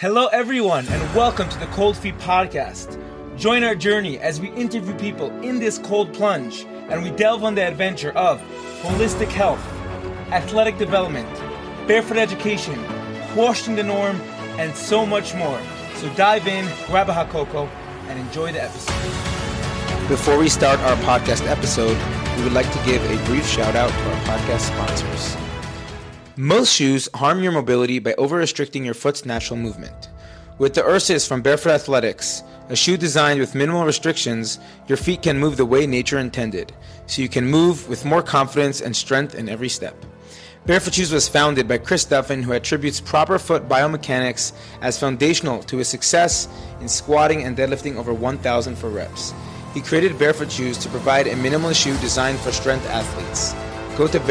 Hello, everyone, and welcome to the Cold Feet Podcast. Join our journey as we interview people in this cold plunge and we delve on the adventure of holistic health, athletic development, barefoot education, questioning the norm, and so much more. So dive in, grab a hot cocoa, and enjoy the episode. Before we start our podcast episode, we would like to give a brief shout out to our podcast sponsors. Most shoes harm your mobility by over-restricting your foot's natural movement. With the Ursus from Barefoot Athletics, a shoe designed with minimal restrictions, your feet can move the way nature intended, so you can move with more confidence and strength in every step. Barefoot Shoes was founded by Chris Duffin, who attributes proper foot biomechanics as foundational to his success in squatting and deadlifting over 1,000 for reps. He created Barefoot Shoes to provide a minimalist shoe designed for strength athletes. Go to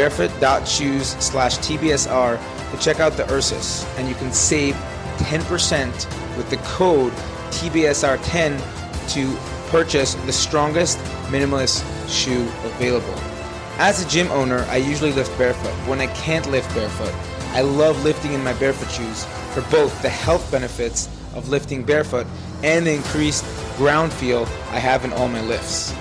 barefoot.shoes/TBSR to check out the Ursus, and you can save 10% with the code TBSR10 to purchase the strongest minimalist shoe available. As a gym owner, I usually lift barefoot. When I can't lift barefoot, I love lifting in my barefoot shoes for both the health benefits of lifting barefoot and the increased ground feel I have in all my lifts.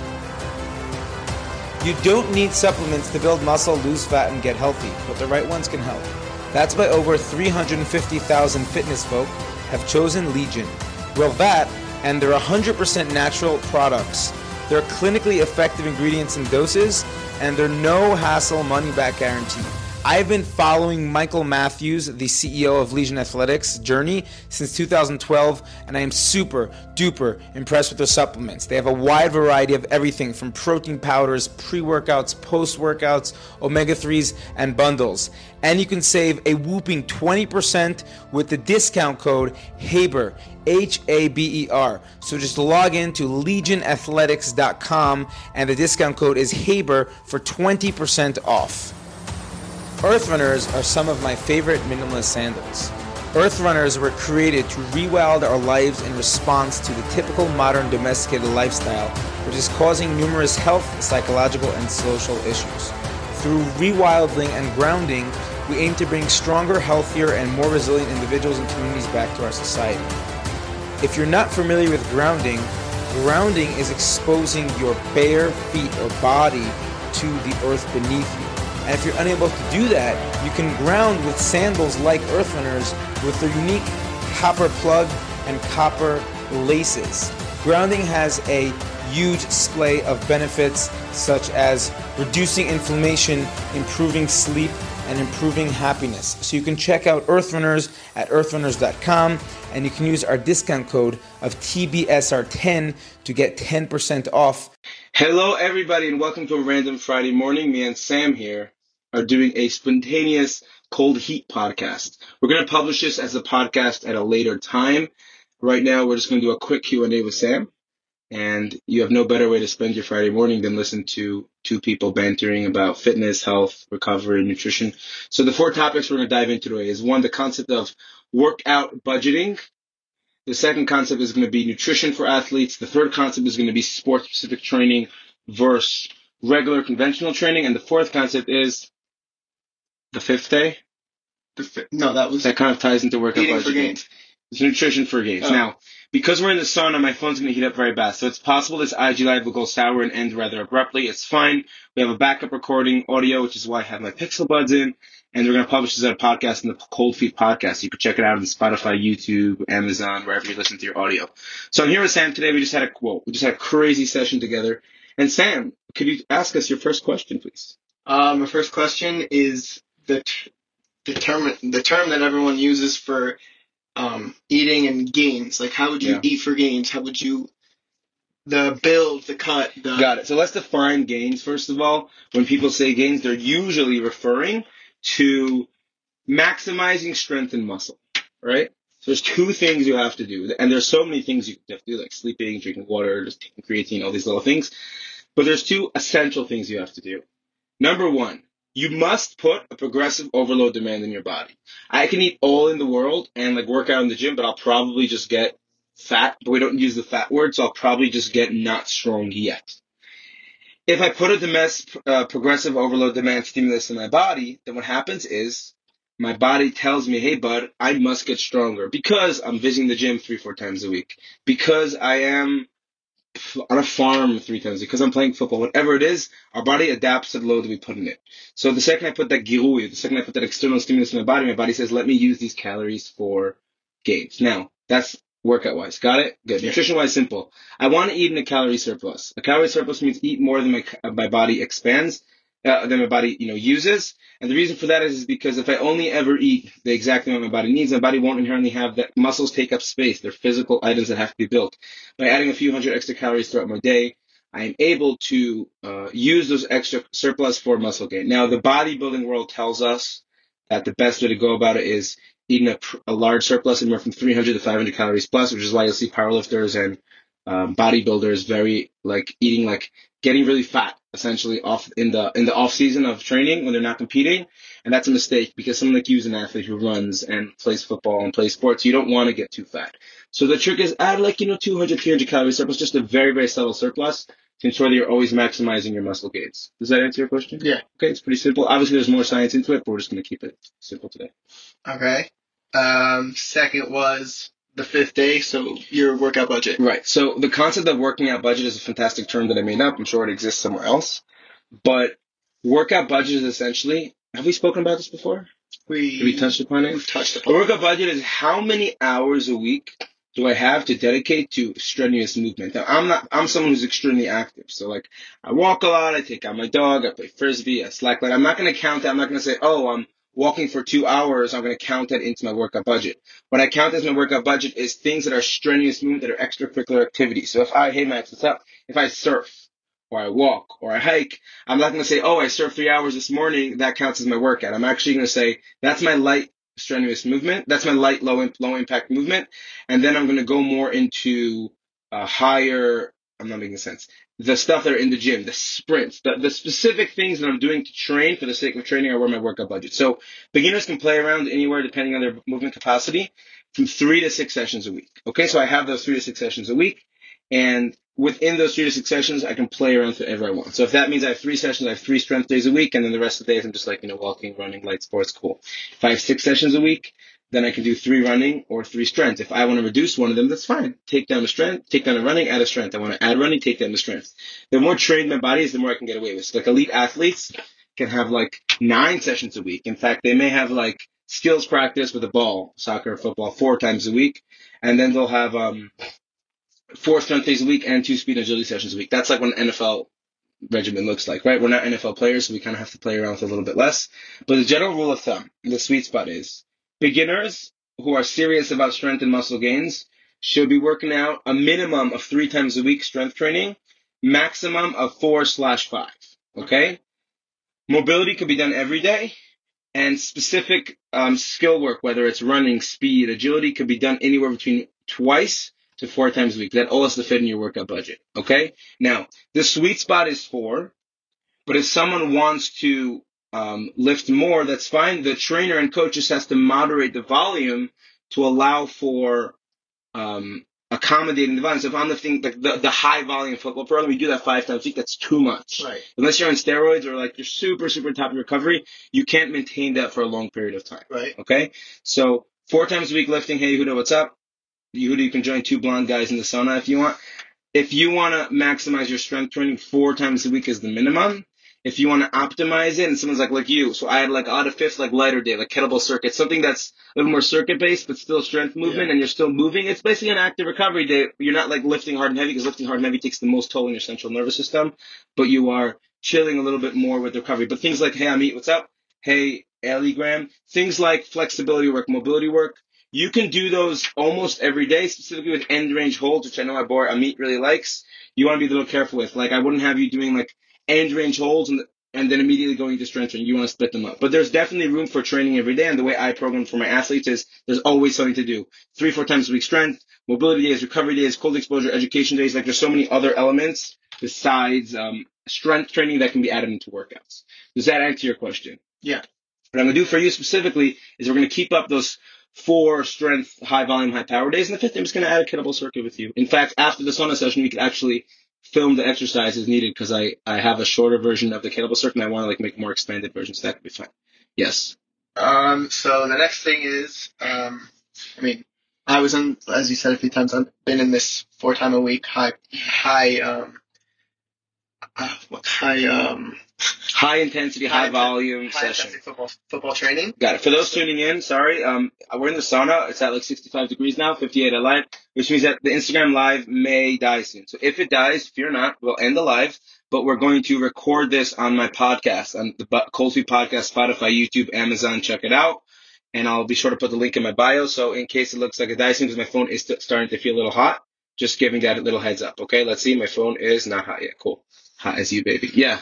You don't need supplements to build muscle, lose fat, and get healthy, but the right ones can help. That's why over 350,000 fitness folk have chosen Legion. Well, that, and they're 100% natural products. They're clinically effective ingredients and doses, and they're no-hassle money-back guarantee. I've been following Michael Matthews, the CEO of Legion Athletics, journey since 2012, and I am super duper impressed with their supplements. They have a wide variety of everything from protein powders, pre-workouts, post-workouts, omega-3s, and bundles. And you can save a whooping 20% with the discount code HABER, H-A-B-E-R. So just log in to legionathletics.com, and the discount code is HABER for 20% off. Earth Runners are some of my favorite minimalist sandals. Earth Runners were created to rewild our lives in response to the typical modern domesticated lifestyle, which is causing numerous health, psychological, and social issues. Through rewilding and grounding, we aim to bring stronger, healthier, and more resilient individuals and communities back to our society. If you're not familiar with grounding, grounding is exposing your bare feet or body to the earth beneath you. And if you're unable to do that, you can ground with sandals like Earth Runners with their unique copper plug and copper laces. Grounding has a huge display of benefits such as reducing inflammation, improving sleep, and improving happiness. So you can check out Earth Runners at earthrunners.com, and you can use our discount code of TBSR10 to get 10% off. Hello, everybody, and welcome to a random Friday morning. Me and Sam here are doing a spontaneous cold heat podcast. We're going to publish this as a podcast at a later time. Right now, we're just going to do a quick Q&A with Sam, and you have no better way to spend your Friday morning than listen to two people bantering about fitness, health, recovery, and nutrition. So the four topics we're going to dive into today is one, the concept of workout budgeting. The second concept is going to be nutrition for athletes. The third concept is going to be sport-specific training versus regular conventional training. And the fourth concept is the fifth day. That kind of ties into workout budgeting. For gains. It's nutrition for gains. Oh. Now, because we're in the sauna, my phone's going to heat up very fast. So it's possible this IG Live will go sour and end rather abruptly. It's fine. We have a backup recording audio, which is why I have my Pixel Buds in. And we're going to publish this as a podcast in the Cold Feet Podcast. You can check it out on Spotify, YouTube, Amazon, wherever you listen to your audio. So I'm here with Sam today. We just had a crazy session together. And Sam, could you ask us your first question, please? My first question is the term that everyone uses for eating and gains. Like, how would you eat for gains? How would you the build, the cut? Got it. So let's define gains first of all. When people say gains, they're usually referring to maximizing strength and muscle, right? So there's two things you have to do, and there's so many things you have to do, like sleeping, drinking water, just taking creatine, all these little things. But there's two essential things you have to do. Number one, you must put a progressive overload demand in your body. I can eat all in the world and work out in the gym, but I'll probably just get fat. But we don't use the fat word, so I'll probably just get not strong yet. If I put a progressive overload demand stimulus in my body, then what happens is my body tells me, hey, bud, I must get stronger because I'm visiting the gym 3-4 times a week, because I am on a farm 3 times a week, because I'm playing football, whatever it is, our body adapts to the load that we put in it. So the second I put that girui, the second I put that external stimulus in my body says, let me use these calories for gains. Now, that's workout-wise. Got it? Good. Yeah. Nutrition-wise, simple. I want to eat in a calorie surplus. A calorie surplus means eat more than my body expands, than my body, uses. And the reason for that is because if I only ever eat the exact amount my body needs, my body won't inherently have that. Muscles take up space. They're physical items that have to be built. By adding a few hundred extra calories throughout my day, I am able to use those extra surplus for muscle gain. Now, the bodybuilding world tells us that the best way to go about it is eating a large surplus, anywhere from 300 to 500 calories plus, which is why you'll see powerlifters and bodybuilders very getting really fat essentially off in the off season of training when they're not competing. And that's a mistake because someone like you is an athlete who runs and plays football and plays sports. You don't want to get too fat. So the trick is add 200, 300 calorie surplus, just a very, very subtle surplus to ensure that you're always maximizing your muscle gains. Does that answer your question? Yeah. Okay, it's pretty simple. Obviously, there's more science into it, but we're just going to keep it simple today. Okay. Second was the 5th day, so your workout budget. Right. So the concept of working out budget is a fantastic term that I made up. I'm sure it exists somewhere else. But workout budget is essentially, have we spoken about this before? Have we touched upon it? We've touched upon it. A workout budget is how many hours a week do I have to dedicate to strenuous movement. Now, I'm someone who's extremely active. So I walk a lot, I take out my dog, I play Frisbee, I slackline. I'm not going to count that. I'm not going to say, I'm walking for 2 hours, I'm going to count that into my workout budget. What I count as my workout budget is things that are strenuous movement, that are extracurricular activities. So hey Max, what's up? If I surf, or I walk, or I hike, I'm not going to say, I surfed 3 hours this morning, that counts as my workout. I'm actually going to say, that's my light strenuous movement. That's my light, low impact movement. And then I'm going to go more into higher, I'm not making sense, the stuff that are in the gym, the sprints, the specific things that I'm doing to train for the sake of training are where my workout budget. So beginners can play around anywhere depending on their movement capacity from 3 to 6 sessions a week. Okay, so I have those 3 to 6 sessions a week. And within those 3 to 6 sessions, I can play around to whatever I want. So if that means I have 3 sessions, I have 3 strength days a week, and then the rest of the days I'm just walking, running, light sports, cool. If I have 6 sessions a week, then I can do 3 running or 3 strength. If I want to reduce one of them, that's fine. Take down the strength, take down the running, add a strength. I want to add running, take down the strength. The more trained my body is, the more I can get away with. So elite athletes can have 9 sessions a week. In fact, they may have skills practice with a ball, soccer, football, 4 times a week, and then they'll have 4 strength days a week and 2 speed and agility sessions a week. That's what an NFL regimen looks like, right? We're not NFL players, so we kind of have to play around with a little bit less. But the general rule of thumb, the sweet spot is beginners who are serious about strength and muscle gains should be working out a minimum of 3 times a week strength training, maximum of 4/5. Okay? Mobility could be done every day, and specific skill work, whether it's running, speed, agility, could be done anywhere between twice to 4 times a week. That all has to fit in your workout budget. Okay? Now, the sweet spot is 4, but if someone wants to lift more, that's fine. The trainer and coach just has to moderate the volume to allow for accommodating the volume. So if I'm lifting the high volume football program, we do that 5 times a week. That's too much. Right. Unless you're on steroids or you're super, super top of recovery, you can't maintain that for a long period of time. Right. Okay? So 4 times a week lifting. Hey, Yehuda, what's up? Yehuda, you can join 2 blonde guys in the sauna if you want. If you want to maximize your strength training, 4 times a week is the minimum. If you want to optimize it, and someone's like you, so I had out of 5th, lighter day, kettlebell circuit, something that's a little more circuit based, but still strength movement, and you're still moving. It's basically an active recovery day. You're not lifting hard and heavy, because lifting hard and heavy takes the most toll on your central nervous system, but you are chilling a little bit more with recovery. But things like, hey, Amit, what's up? Hey, Ellie Graham, things like flexibility work, mobility work, you can do those almost every day, specifically with end range holds, which I know my boy Amit really likes. You want to be a little careful with. I wouldn't have you doing end range holds and then immediately going to strength training. You want to split them up. But there's definitely room for training every day. And the way I program for my athletes is there's always something to do. 3-4 times a week strength, mobility days, recovery days, cold exposure, education days. There's so many other elements besides strength training that can be added into workouts. Does that answer your question? Yeah. What I'm going to do for you specifically is we're going to keep up those 4 strength, high volume, high power days. And the 5th, I'm just going to add a kettlebell circuit with you. In fact, after the sauna session, we could actually film the exercises needed, because I have a shorter version of the kettlebell circuit and I want to make more expanded versions. So that could be fine. Yes. So the next thing is, I mean, I was in, as you said a few times, I've been in this 4 times a week high intensity, high volume session. football training. Got it. For those tuning in, sorry, we're in the sauna. It's at like 65 degrees now, 58 at live, which means that the Instagram live may die soon. So if it dies, fear not, we'll end the live, but we're going to record this on my podcast, on the Cold Feet Podcast, Spotify, YouTube, Amazon. Check it out. And I'll be sure to put the link in my bio. So in case it looks like it dies soon, because my phone is starting to feel a little hot, just giving that a little heads up. Okay, let's see. My phone is not hot yet. Cool. Hot as you, baby. Yeah.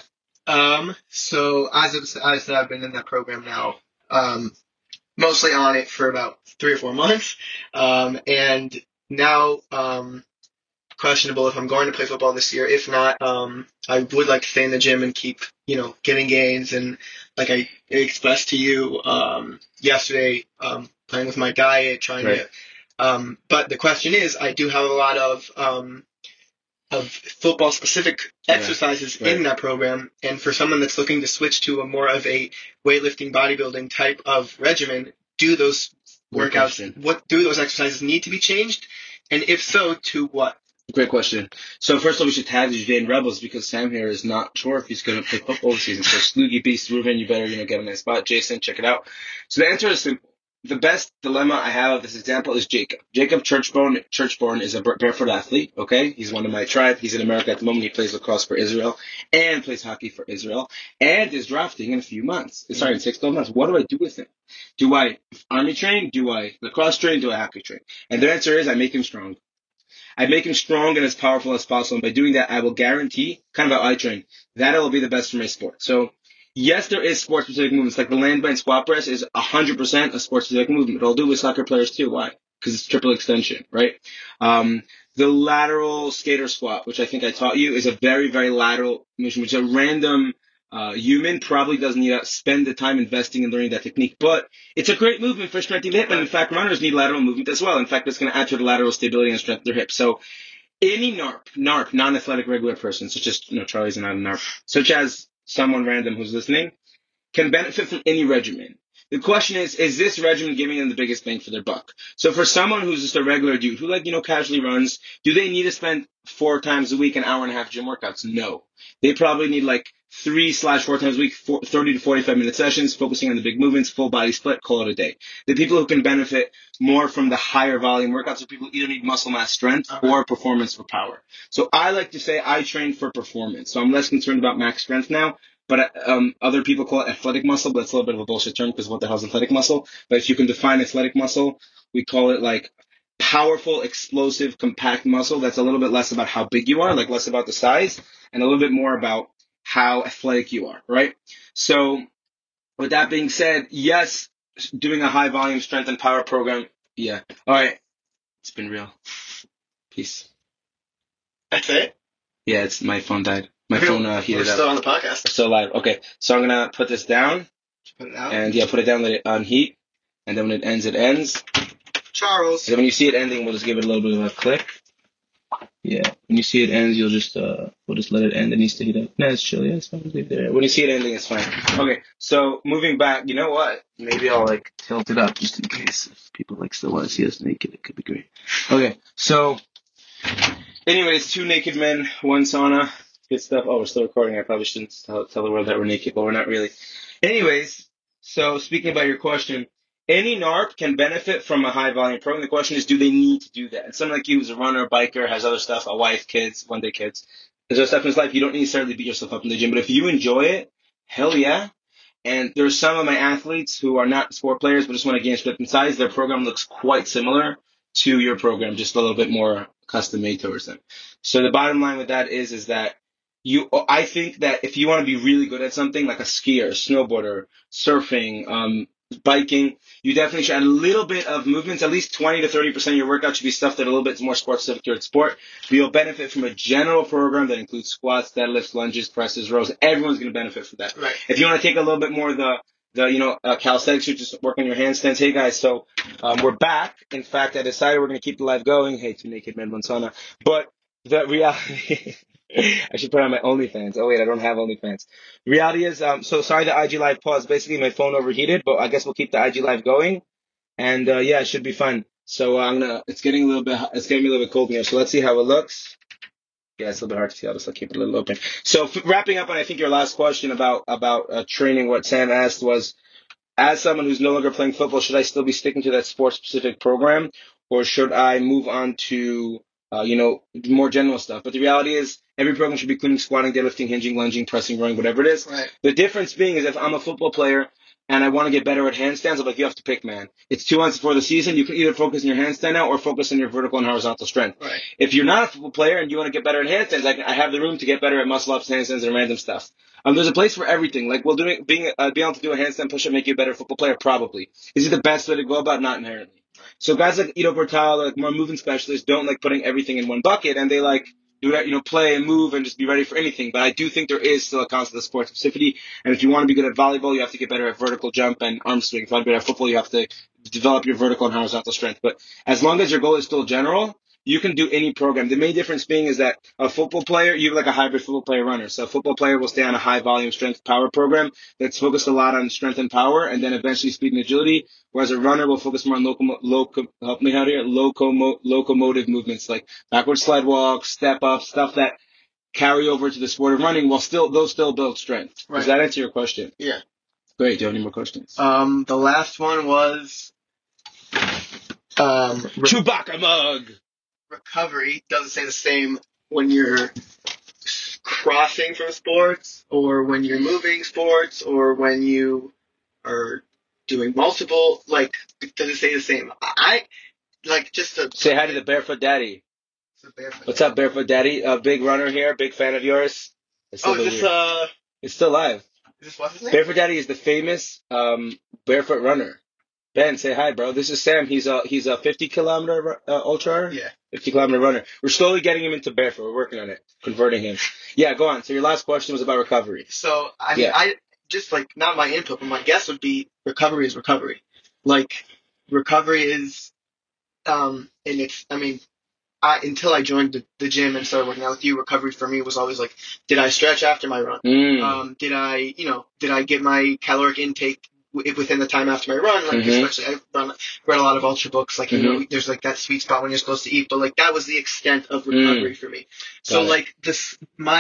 So as I said, I've been in that program now, mostly on it for about 3 or 4 months. And now, questionable if I'm going to play football this year. If not, I would like to stay in the gym and keep, getting gains. And like I expressed to you, yesterday, playing with my diet, trying Right. to, but the question is, I do have a lot of football specific exercises right. in that program. And for someone that's looking to switch to a more of a weightlifting bodybuilding type of regimen, do those Good workouts, question. what do those exercises need to be changed? And if so, to what? Great question. So first of all, we should tag the Jane Rebels because Sam here is not sure if he's going to play football this season. So Sloogie Beast, Ruben, you better get a nice spot. Jason, check it out. So the answer is simple. The best dilemma I have of this example is Jacob. Jacob Churchborn is a barefoot athlete, okay? He's one of my tribe. He's in America at the moment. He plays lacrosse for Israel and plays hockey for Israel and is drafting in a few months. Sorry, in 6 months. What do I do with him? Do I army train? Do I lacrosse train? Do I hockey train? And the answer is I make him strong. I make him strong and as powerful as possible. And by doing that, I will guarantee, kind of how I train, that it will be the best for my sport. So, yes, there is sport-specific movements. Like the landbind squat press is 100% a sport-specific movement. I'll do with soccer players too. Why? Because it's triple extension, right? The lateral skater squat, which I think I taught you, is a very, very lateral motion, which a random human probably doesn't need to spend the time investing in learning that technique. But it's a great movement for strengthening the hip. And in fact, runners need lateral movement as well. In fact, it's going to add to the lateral stability and strength of their hips. So any NARP, non-athletic regular person, such as, Charlie's not a NARP, such as someone random who's listening, can benefit from any regimen. The question is this regimen giving them the biggest bang for their buck? So for someone who's just a regular dude who casually runs, do they need to spend 4 times a week, an hour and a half gym workouts? No. They probably need 3/4 times a week, 30 to 45 minute sessions, focusing on the big movements, full body split, call it a day. The people who can benefit more from the higher volume workouts are people who either need muscle mass strength or performance for power. So I like to say I train for performance. So I'm less concerned about max strength now. But other people call it athletic muscle, but it's a little bit of a bullshit term because what the hell is athletic muscle? But if you can define athletic muscle, we call it powerful, explosive, compact muscle. That's a little bit less about how big you are, less about the size, and a little bit more about how athletic you are, right? So with that being said, yes, doing a high volume strength and power program. Yeah. All right. It's been real. Peace. That's it? Yeah, it's my phone died. My phone heated up. We're still on the podcast. We're still live. Okay, so I'm going to put this down. Put it out. And put it down, let it unheat. And then when it ends, it ends. Charles. And then when you see it ending, we'll just give it a little bit of a click. Yeah, when you see it ends, you'll just, we'll just let it end. It needs to heat up. No, it's chill. Yeah, it's fine. Leave it there. When you see it ending, it's fine. Okay, so moving back, you know what? Maybe I'll tilt it up just in case if people still want to see us naked. It could be great. Okay, so anyways, 2 naked men, 1 sauna. Good stuff. Oh, we're still recording. I probably shouldn't tell the world that we're naked, but we're not really. Anyways, so speaking about your question, any NARP can benefit from a high volume program. The question is, do they need to do that? And someone like you who's a runner, a biker, has other stuff, a wife, kids, one day kids, there's other stuff in his life. You don't necessarily beat yourself up in the gym, but if you enjoy it, hell yeah. And there's some of my athletes who are not sport players, but just want to gain strength and size. Their program looks quite similar to your program, just a little bit more custom made towards them. So the bottom line with that is that I think that if you want to be really good at something like a skier, snowboarder, surfing, biking, you definitely should add a little bit of movements. At least 20 to 30% of your workout should be stuff that a little bit more sports-specific to your sport. But you'll benefit from a general program that includes squats, deadlifts, lunges, presses, rows. Everyone's going to benefit from that. Right. If you want to take a little bit more of the calisthenics, you just work on your handstands. Hey guys, so we're back. In fact, I decided we're going to keep the live going. Hey, 2 naked men, 1 sauna. But the reality. I should put on my OnlyFans. Oh wait, I don't have OnlyFans. The reality is, so sorry the IG Live paused. Basically, my phone overheated, but I guess we'll keep the IG Live going. And yeah, it should be fun. So it's getting a little bit, it's getting me a little bit cold here. So let's see how it looks. Yeah, it's a little bit hard to see. I'll just keep it a little open. So wrapping up on, I think your last question about training, what Sam asked was, as someone who's no longer playing football, should I still be sticking to that sport-specific program, or should I move on to, more general stuff? But the reality is, every program should be including squatting, deadlifting, hinging, lunging, pressing, rowing, whatever it is. Right. The difference being is if I'm a football player and I want to get better at handstands, I'm like, you have to pick, man. It's 2 months before the season. You can either focus on your handstand now or focus on your vertical and horizontal strength. Right. If you're not a football player and you want to get better at handstands, I have the room to get better at muscle-ups, handstands, and random stuff. There's a place for everything. Like, being able to do a handstand push-up make you a better football player? Probably. Is it the best way to go about? Not inherently. So guys like Ido Portal, like more movement specialists, don't like putting everything in one bucket, and they like do that, play and move and just be ready for anything. But I do think there is still a concept of sport specificity. And if you want to be good at volleyball, you have to get better at vertical jump and arm swing. If you want to be better at football, you have to develop your vertical and horizontal strength. But as long as your goal is still general, you can do any program. The main difference being is that a football player, you have like a hybrid football player runner. So a football player will stay on a high volume strength power program that's focused a lot on strength and power, and then eventually speed and agility. Whereas a runner will focus more on locomotive movements like backward slide walk, step up, stuff that carry over to the sport of running while still build strength. Right. Does that answer your question? Yeah. Great. Do you have any more questions? The last one was Chewbacca mug. Recovery doesn't say the same when you're crossing from sports or when you're moving sports or when you are doing multiple, like, does it say the same? I like just to say hi to the Barefoot Daddy. What's up, Barefoot Daddy? Big runner here, big fan of yours. It's still live. Is this what's his name? Barefoot Daddy is the famous barefoot runner. Ben, say hi, bro. This is Sam. He's a 50-kilometer ultra. Yeah. 50-kilometer runner. We're slowly getting him into barefoot. We're working on it, converting him. Yeah, go on. So your last question was about recovery. So I just like not my input, but my guess would be recovery is recovery. Like recovery is, and it's until I joined the gym and started working out with you, recovery for me was always like, did I stretch after my run? Did I get my caloric intake within the time after my run? Like, especially I read a lot of ultra books, like, there's like that sweet spot when you're supposed to eat, but like that was the extent of recovery for me. So like my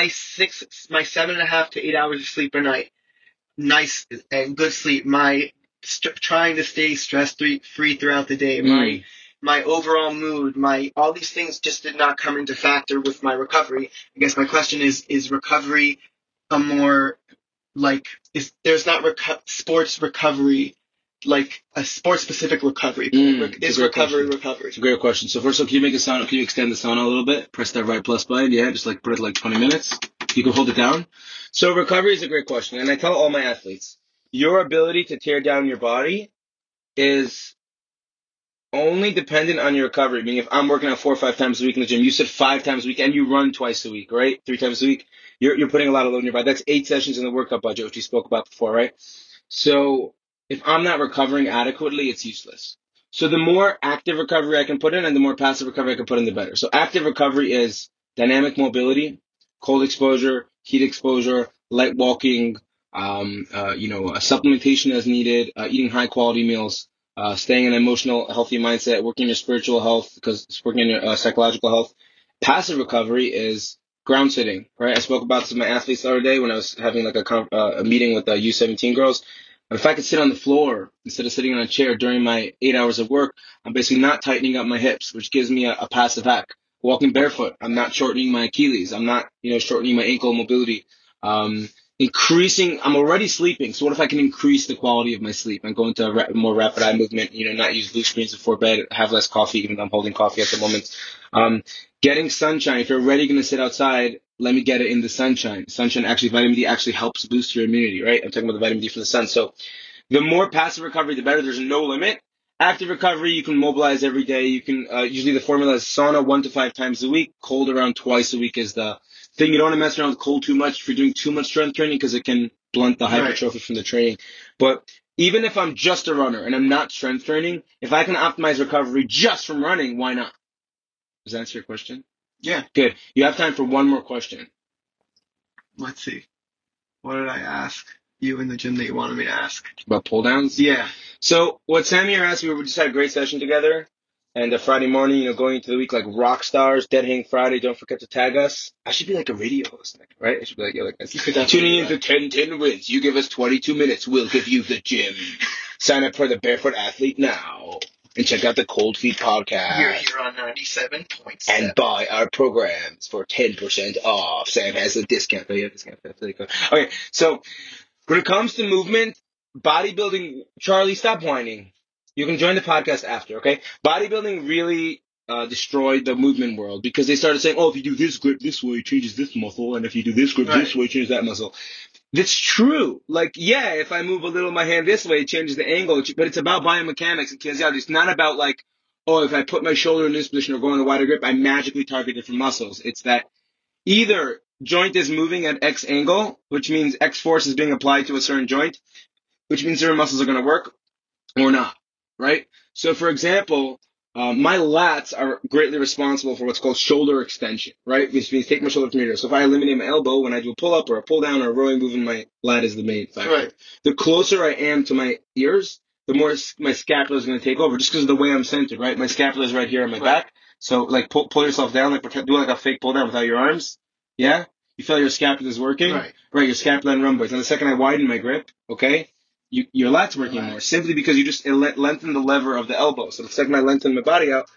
7.5 to 8 hours of sleep a night, nice and good sleep, my trying to stay stress free throughout the day, my overall mood, all these things just did not come into factor with my recovery. I guess my question is recovery a more like, there's not sports recovery, like a sports specific recovery? Is recovery? It's a great question. So first of all, can you make a sound? Can you extend the sound a little bit? Press that right plus button. Yeah, just like put it like 20 minutes. You can hold it down. So recovery is a great question. And I tell all my athletes, your ability to tear down your body is only dependent on your recovery. Meaning if I'm working out 4 or 5 times a week in the gym, you said 5 times a week and you run twice a week, right? 3 times a week. You're putting a lot of load on your body. That's 8 sessions in the workout budget, which we spoke about before, right? So if I'm not recovering adequately, it's useless. So the more active recovery I can put in and the more passive recovery I can put in, the better. So active recovery is dynamic mobility, cold exposure, heat exposure, light walking, supplementation as needed, eating high quality meals, staying in an emotional, healthy mindset, working on your spiritual health, because it's working on your psychological health. Passive recovery is ground sitting, right? I spoke about this with my athletes the other day when I was having like a meeting with the U17 girls. If I could sit on the floor instead of sitting on a chair during my 8 hours of work, I'm basically not tightening up my hips, which gives me a passive hack. Walking barefoot, I'm not shortening my Achilles. I'm not, shortening my ankle mobility. I'm already sleeping. So what if I can increase the quality of my sleep and go into a more rapid eye movement, not use blue screens before bed, have less coffee, even though I'm holding coffee at the moment. Getting sunshine. If you're already going to sit outside, let me get it in the sunshine. Sunshine vitamin D actually helps boost your immunity, right? I'm talking about the vitamin D from the sun. So the more passive recovery, the better. There's no limit. Active recovery, you can mobilize every day. You can, usually the formula is sauna 1 to 5 times a week. Cold around twice a week is the thing. You don't want to mess around with cold too much if you're doing too much strength training, because it can blunt the hypertrophy from the training. But even if I'm just a runner and I'm not strength training, if I can optimize recovery just from running, why not? Does that answer your question? Yeah. Good. You have time for one more question. let's see. What did I ask you in the gym that you wanted me to ask? About pull downs? Yeah. So what Sam here asked me, we just had a great session together. And Friday morning, going into the week like rock stars, Dead Hang Friday, don't forget to tag us. I should be like a radio host, right? I should be like tuning into 10 wins. You give us 22 minutes, we'll give you the gym. Sign up for the Barefoot Athlete now. And check out the Cold Feet podcast. You're here on 97.7. And buy our programs for 10% off. Sam has a discount. Oh, you have a discount. Okay, so when it comes to movement, bodybuilding, Charlie, stop whining. You can join the podcast after, okay? Bodybuilding really destroyed the movement world because they started saying, oh, if you do this grip this way, it changes this muscle, and if you do this grip this way, it changes that muscle. That's true. Like, yeah, if I move a little my hand this way, it changes the angle, but it's about biomechanics and kinesiology. It's not about like, oh, if I put my shoulder in this position or go on a wider grip, I magically target different muscles. It's that either joint is moving at X angle, which means X force is being applied to a certain joint, which means certain muscles are going to work, or not, right? So, for example, my lats are greatly responsible for what's called shoulder extension, right? Which means take my shoulder from here. So if I eliminate my elbow, when I do a pull-up or a pull-down or a rowing movement, my lat is the main factor. Right. The closer I am to my ears, the more my scapula is going to take over, just because of the way I'm centered, right? My scapula is right here on my back. So, like, pull yourself down, like, do like a fake pull-down without your arms. Yeah? You feel your scapula is working? Right. Your scapula and rhomboids. And the second I widen my grip, okay, your lat's working more, simply because you just lengthen the lever of the elbow. So the second I lengthen my body out,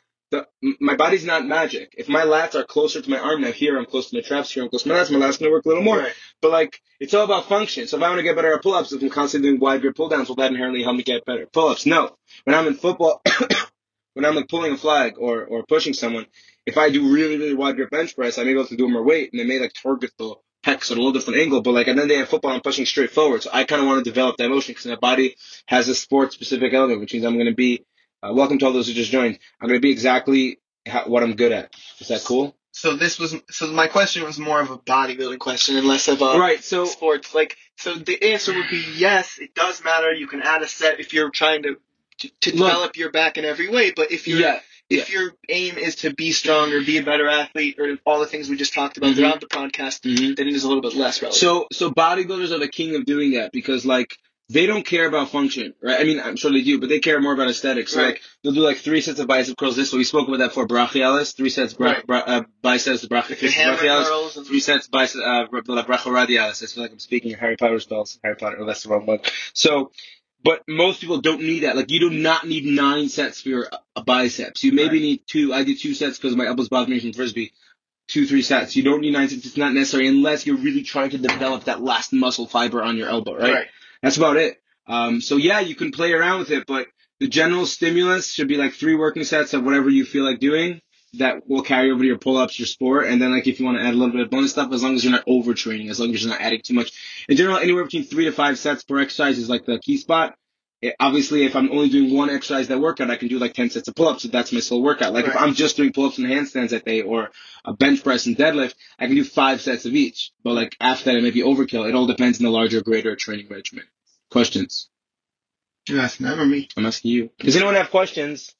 my body's not magic. If my lats are closer to my arm, now here I'm close to my traps, here I'm close to my lats going to work a little more. Right. But, like, it's all about function. So if I want to get better at pull-ups, if I'm constantly doing wide grip pull-downs, will that inherently help me get better at pull-ups? No. When I'm in football, when I'm, like, pulling a flag or pushing someone, if I do really, really wide grip bench press, I may be able to do more weight, and they may, like, target the pecs at a little different angle, but like at the end of the day in football, I'm pushing straight forward. So I kind of want to develop that motion because my body has a sport-specific element, which means I'm going to be, welcome to all those who just joined, I'm going to be exactly what I'm good at. Is that cool? So my question was more of a bodybuilding question and less of a sports. Like, so the answer would be yes, it does matter. You can add a set if you're trying to develop your back in every way, but if you're if your aim is to be stronger, be a better athlete, or all the things we just talked about throughout the podcast, then it is a little bit less relevant. So bodybuilders are the king of doing that because, like, they don't care about function, right? I mean, I'm sure they do, but they care more about aesthetics. So, like, they'll do, like, 3 sets of bicep curls this way. We spoke about that for brachialis. 3 sets biceps brachialis. 3 sets brachoradialis. I feel like I'm speaking Harry Potter spells. Harry Potter, oh, that's the wrong one. So, but most people don't need that. Like, you do not need 9 sets for your biceps. You maybe need 2. I do 2 sets because my elbows bother me from Frisbee. 2-3 sets. You don't need 9 sets. It's not necessary unless you're really trying to develop that last muscle fiber on your elbow, right? That's about it. So yeah, you can play around with it, but the general stimulus should be like 3 working sets of whatever you feel like doing that will carry over to your pull-ups, your sport, and then like if you want to add a little bit of bonus stuff, as long as you're not overtraining, as long as you're not adding too much. In general, anywhere between 3 to 5 sets per exercise is like the key spot. Obviously, if I'm only doing one exercise that workout, I can do like 10 sets of pull-ups, so that's my sole workout. Like if I'm just doing pull-ups and handstands that day, or a bench press and deadlift, I can do 5 sets of each. But like after that, it may be overkill. It all depends on the larger, greater training regimen. Questions? You're asking them or me? I'm asking you. Does anyone have questions?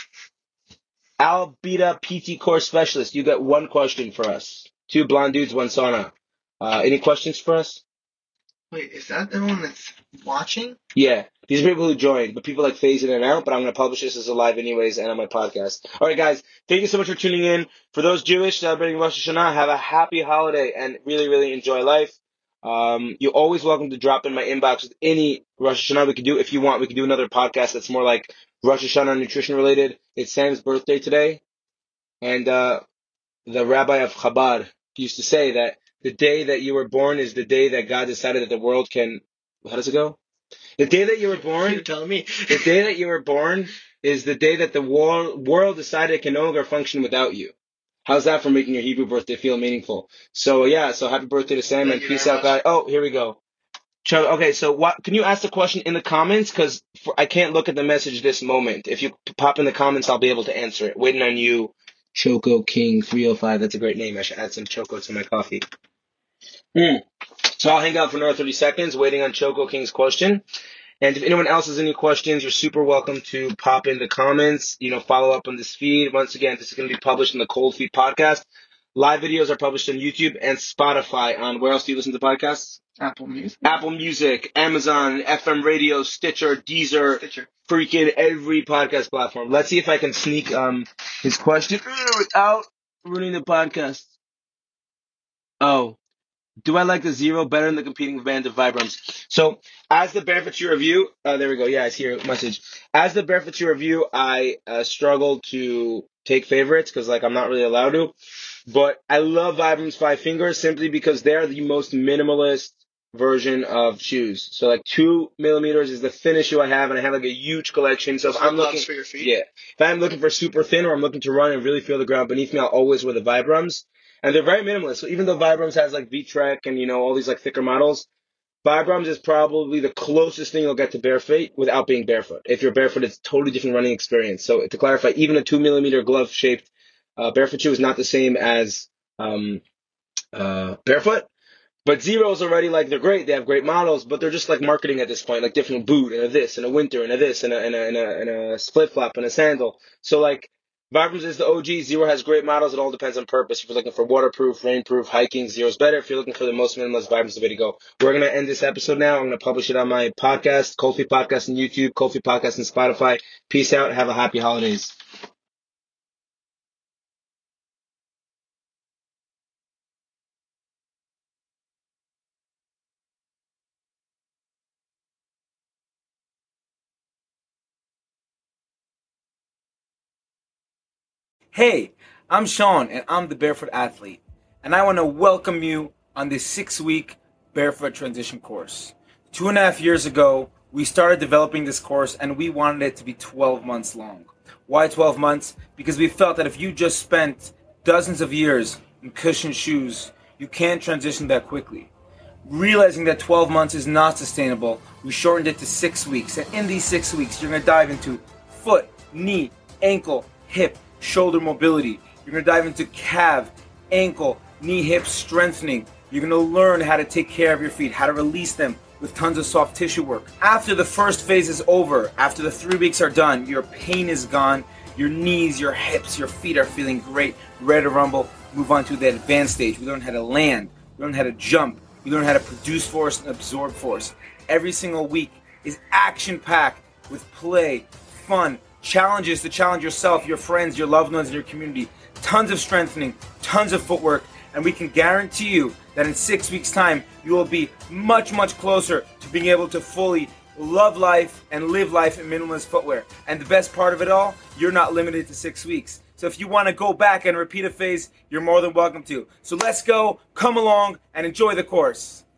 Al Beta PT Course Specialist, you got 1 question for us. 2 blonde dudes, 1 sauna. Any questions for us? Wait, is that everyone that's watching? Yeah. These are people who joined, but people like phase in and out, but I'm going to publish this as a live anyways and on my podcast. All right, guys, thank you so much for tuning in. For those Jewish celebrating Rosh Hashanah, have a happy holiday and really, really enjoy life. You're always welcome to drop in my inbox with any Rosh Hashanah we could do. If you want, we could do another podcast that's more like Rosh Hashanah nutrition related. It's Sam's birthday today. And the rabbi of Chabad used to say that the day that you were born is the day that God decided that the world can... How does it go? The day that you were born... You're telling me. The day that you were born is the day that the world decided it can no longer function without you. How's that for making your Hebrew birthday feel meaningful? So, yeah, so happy birthday to Sam and peace out, guys. Oh, here we go. Okay, so can you ask the question in the comments? Because I can't look at the message this moment. If you pop in the comments, I'll be able to answer it. Waiting on you, Choco King 305. That's a great name. I should add some Choco to my coffee. So I'll hang out for another 30 seconds, waiting on Choco King's question. And if anyone else has any questions, you're super welcome to pop in the comments, follow up on this feed. Once again, this is going to be published in the Cold Feet podcast. Live videos are published on YouTube and Spotify. On where else do you listen to podcasts? Apple Music. Apple Music, Amazon, FM Radio, Stitcher, Deezer, freaking every podcast platform. Let's see if I can sneak his question without ruining the podcast. Oh. Do I like the Zero better than the competing band of Vibrams? So, as the Barefoot Shoe Review, there we go. Yeah, I see your message. As the Barefoot Shoe Review, I struggle to take favorites because, I'm not really allowed to. But I love Vibrams 5 Fingers simply because they're the most minimalist version of shoes. So, 2 millimeters is the thinnest shoe I have, and I have a huge collection. So if I'm looking for your feet. Yeah, if I'm looking for super thin or I'm looking to run and really feel the ground beneath me, I'll always wear the Vibrams. And they're very minimalist. So even though Vibrams has V-Trek and all these thicker models, Vibrams is probably the closest thing you'll get to barefoot without being barefoot. If you're barefoot, it's a totally different running experience. So to clarify, even a 2 millimeter glove shaped barefoot shoe is not the same as barefoot. But Zero's already they're great. They have great models, but they're just marketing at this point, different boot and a this and a winter and a this and a split flop and a sandal. So Vibrams is the OG. Zero has great models. It all depends on purpose. If you're looking for waterproof, rainproof, hiking, Zero's better. If you're looking for the most minimalist, Vibrams is the way to go. We're going to end this episode now. I'm going to publish it on my podcast, Cold Feet Podcast on YouTube, Cold Feet Podcast on Spotify. Peace out. Have a happy holidays. Hey, I'm Sean, and I'm the Barefoot Athlete, and I want to welcome you on this 6-week Barefoot Transition course. 2.5 years ago, we started developing this course, and we wanted it to be 12 months long. Why 12 months? Because we felt that if you just spent dozens of years in cushioned shoes, you can't transition that quickly. Realizing that 12 months is not sustainable, we shortened it to 6 weeks, and in these 6 weeks, you're going to dive into foot, knee, ankle, hip, shoulder mobility. You're going to dive into calf, ankle, knee, hip strengthening. You're going to learn how to take care of your feet, how to release them with tons of soft tissue work. After the first phase is over, after the 3 weeks are done, your pain is gone, your knees, your hips, your feet are feeling great, ready to rumble. Move on to the advanced stage. We learn how to land, we learn how to jump, we learn how to produce force and absorb force. Every single week is action-packed with play, fun, challenges to challenge yourself, your friends, your loved ones, and your community. Tons of strengthening, tons of footwork, and we can guarantee you that in 6 weeks' time, you will be much, much closer to being able to fully love life and live life in minimalist footwear. And the best part of it all, you're not limited to 6 weeks. So if you want to go back and repeat a phase, you're more than welcome to. So let's go, come along, and enjoy the course.